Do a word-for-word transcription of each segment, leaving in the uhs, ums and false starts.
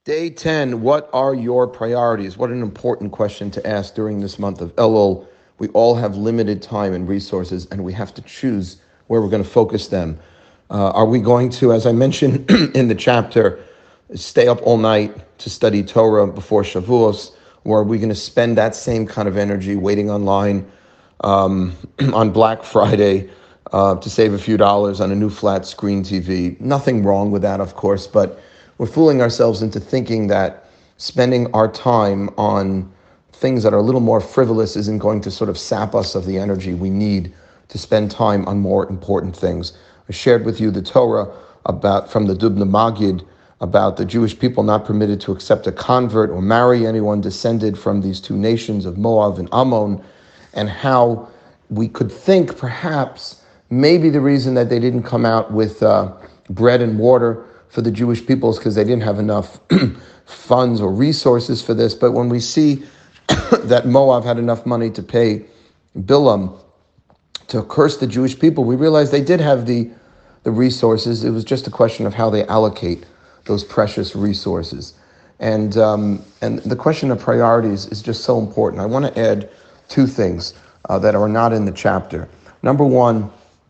Day ten, what are your priorities? What an important question to ask during this month of Elul. We all have limited time and resources, and we have to choose where we're going to focus them. Uh, are we going to, as I mentioned in the chapter, stay up all night to study Torah before Shavuos, or are we going to spend that same kind of energy waiting online um, on Black Friday uh, to save a few dollars on a new flat screen T V? Nothing wrong with that, of course, but we're fooling ourselves into thinking that spending our time on things that are a little more frivolous isn't going to sort of sap us of the energy we need to spend time on more important things. I shared with you the Torah about from the Dubna Magid about the Jewish people not permitted to accept a convert or marry anyone descended from these two nations of Moab and Ammon, and how we could think perhaps maybe the reason that they didn't come out with uh, bread and water for the Jewish peoples because they didn't have enough funds or resources for this. But when we see that Moab had enough money to pay Bilam to curse the Jewish people, we realize they did have the, the resources. It was just a question of how they allocate those precious resources. And, um, and the question of priorities is just so important. I want to add two things uh, that are not in the chapter. Number one,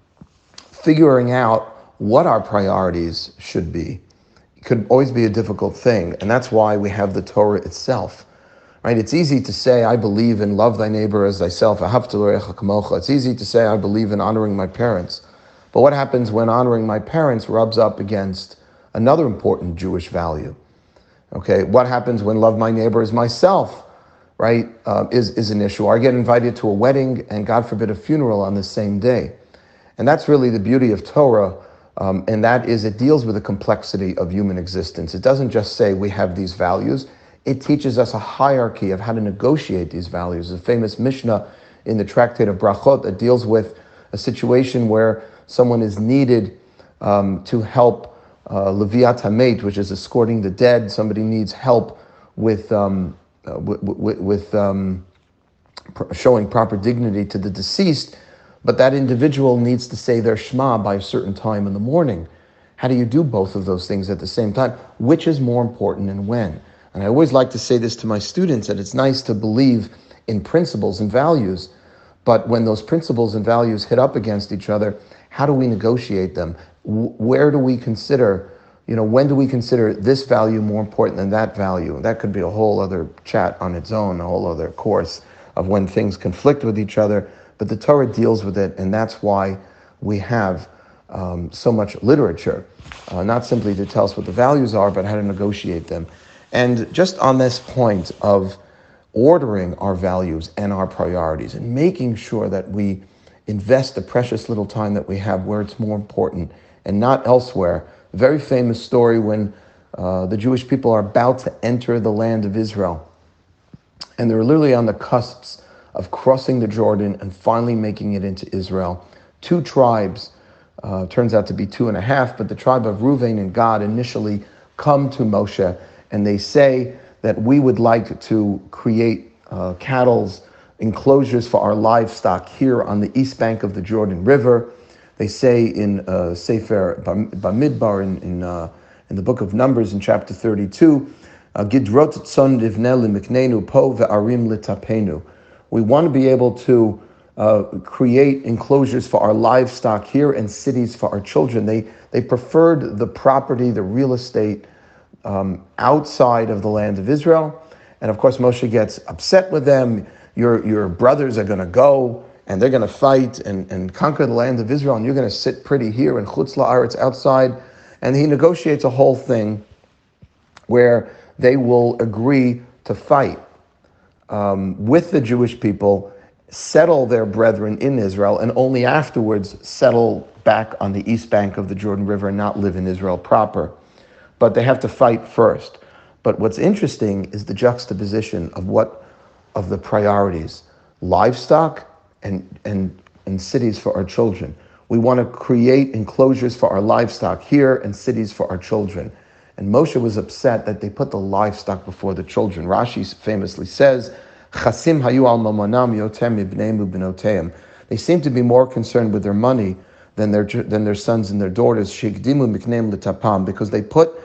figuring out what our priorities should be. It could always be a difficult thing, and that's why we have the Torah itself. Right? It's easy to say, I believe in love thy neighbor as thyself. It's easy to say, I believe in honoring my parents. But what happens when honoring my parents rubs up against another important Jewish value? Okay, what happens when love my neighbor as myself, right, uh, is, is an issue? Or I get invited to a wedding and, God forbid, a funeral on the same day. And that's really the beauty of Torah, um, and that is it deals with the complexity of human existence. It doesn't just say we have these values. It teaches us a hierarchy of how to negotiate these values. There's a famous Mishnah in the Tractate of Brachot that deals with a situation where someone is needed um, to help uh, Leviat HaMeit, which is escorting the dead. Somebody needs help with, um, uh, with, with, with um, pr- showing proper dignity to the deceased. But that individual needs to say their Shema by a certain time in the morning. How do you do both of those things at the same time? Which is more important and when? And I always like to say this to my students, that it's nice to believe in principles and values, but when those principles and values hit up against each other, how do we negotiate them? Where do we consider, you know, when do we consider this value more important than that value? That could be a whole other chat on its own, a whole other course of when things conflict with each other. But the Torah deals with it, and that's why we have um, so much literature, uh, not simply to tell us what the values are, but how to negotiate them. And just on this point of ordering our values and our priorities and making sure that we invest the precious little time that we have where it's more important and not elsewhere. A very famous story when uh, the Jewish people are about to enter the land of Israel, and they're literally on the cusps of crossing the Jordan and finally making it into Israel. Two tribes, uh, turns out to be two and a half, but the tribe of Reuven and Gad initially come to Moshe, and they say that we would like to create uh, cattle's enclosures for our livestock here on the east bank of the Jordan River. They say in uh, Sefer Bamidbar, in in, uh, in the book of Numbers, in chapter thirty-two, Gidrot tzon livneh limiknenu po ve'arim litapenu. We want to be able to uh, create enclosures for our livestock here and cities for our children. They they preferred the property, the real estate, um, outside of the land of Israel. And of course, Moshe gets upset with them. Your your brothers are going to go and they're going to fight and, and conquer the land of Israel, and you're going to sit pretty here in Chutz La'aretz outside. And he negotiates a whole thing where they will agree to fight um, with the Jewish people, settle their brethren in Israel, and only afterwards settle back on the east bank of the Jordan River and not live in Israel proper. But they have to fight first. But what's interesting is the juxtaposition of what of the priorities: livestock and and and cities for our children. We want to create enclosures for our livestock here and cities for our children. And Moshe was upset that they put the livestock before the children. Rashi famously says, "Chasim hayu al mamonam yotem ibneim ubenoteim." They seem to be more concerned with their money than their than their sons and their daughters. Shigdimu mikneim letapam, because they put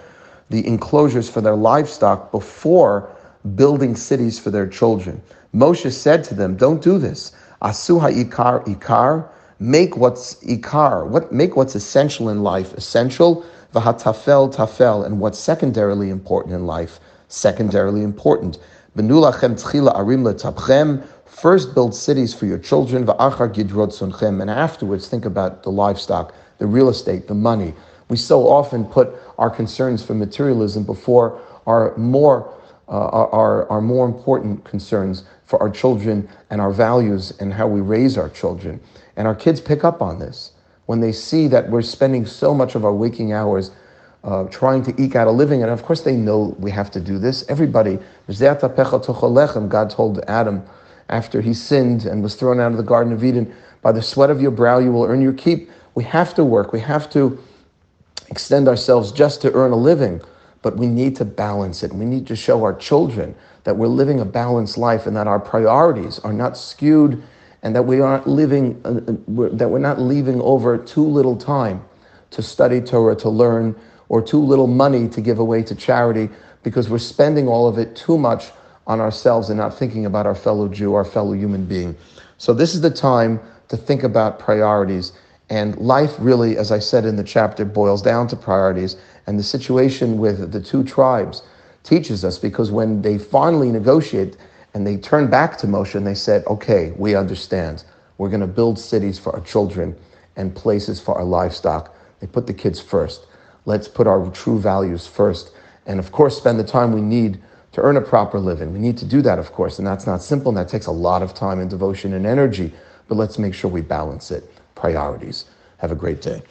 the enclosures for their livestock before building cities for their children. Moshe said to them, don't do this. Asu ha'ikar ikar, make what's ikar, what make what's essential in life essential, v'hatafel tafel, and what's secondarily important in life secondarily important. Benu lachem tchila arim letabchem, first build cities for your children, v'achar gidrot sunchem, and afterwards think about the livestock, the real estate, the money. We so often put our concerns for materialism before our more uh, our, our more important concerns for our children and our values and how we raise our children. And our kids pick up on this. When they see that we're spending so much of our waking hours uh, trying to eke out a living, and of course they know we have to do this. Everybody, God told Adam after he sinned and was thrown out of the Garden of Eden, by the sweat of your brow you will earn your keep. We have to work. We have to extend ourselves just to earn a living. But we need to balance it. We need to show our children that we're living a balanced life and that our priorities are not skewed and that we aren't living, uh, we're, that we're not leaving over too little time to study Torah, to learn, or too little money to give away to charity because we're spending all of it too much on ourselves and not thinking about our fellow Jew, our fellow human being. So this is the time to think about priorities. And life really, as I said in the chapter, boils down to priorities. And the situation with the two tribes teaches us, because when they finally negotiate and they turn back to Moshe and they said, okay, we understand. We're going to build cities for our children and places for our livestock. They put the kids first. Let's put our true values first. And of course, spend the time we need to earn a proper living. We need to do that, of course. And that's not simple. And that takes a lot of time and devotion and energy. But let's make sure we balance it. Priorities. Have a great day.